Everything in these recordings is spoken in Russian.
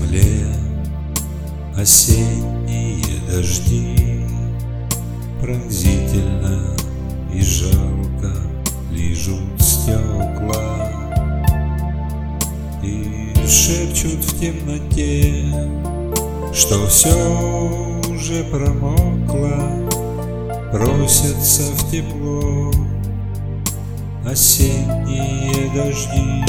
стекле осенние дожди пронзительно и жалко лижут стекла и шепчут в темноте, что все уже промокло, просятся в тепло осенние дожди.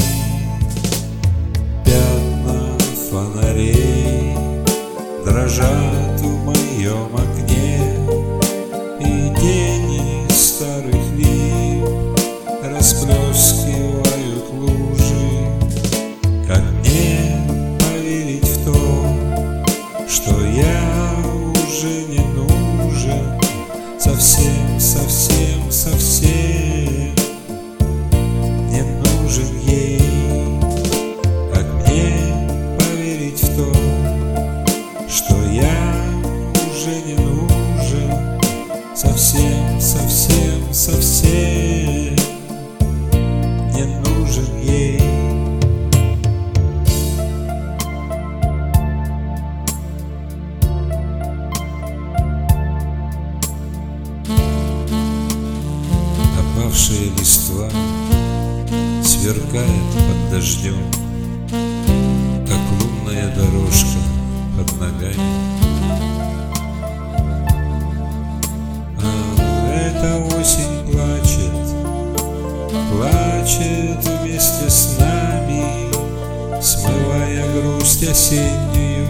Пятна фонарей дрожат в моем окне, и тени старых лип расплескивают лужи. Как мне поверить в то, что я уже не нужен совсем, совсем, совсем не нужен ей? Как мне поверить в то, что я уже не нужен совсем, совсем, совсем не нужен ей? Опавшая листва сверкает под дождем, как лунная дорожка под ногами. А эта осень плачет, плачет вместе с нами, смывая грусть осеннюю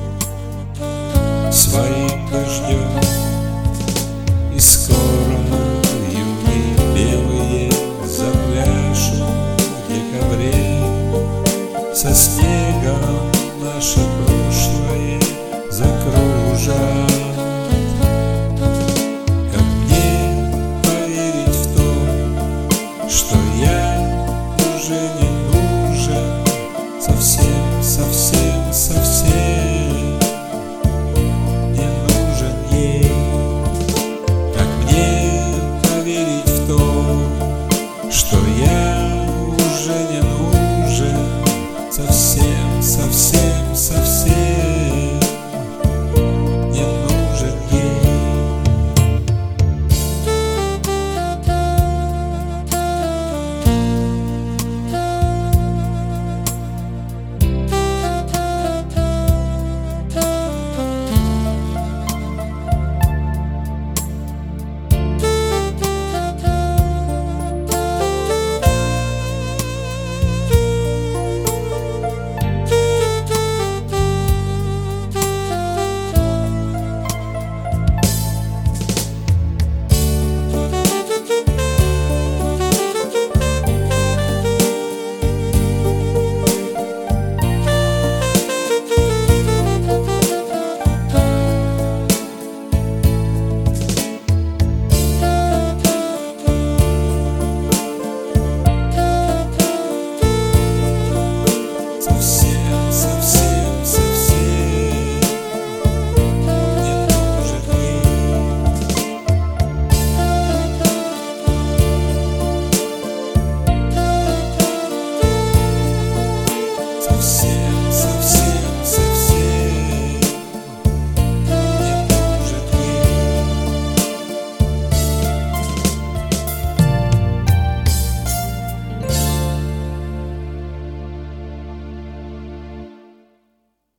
своим дождем. И скоро юги белые запляшут в декабре, со снегом наше прошлое закружат. Как мне поверить в то, что я уже не нужен совсем, совсем, совсем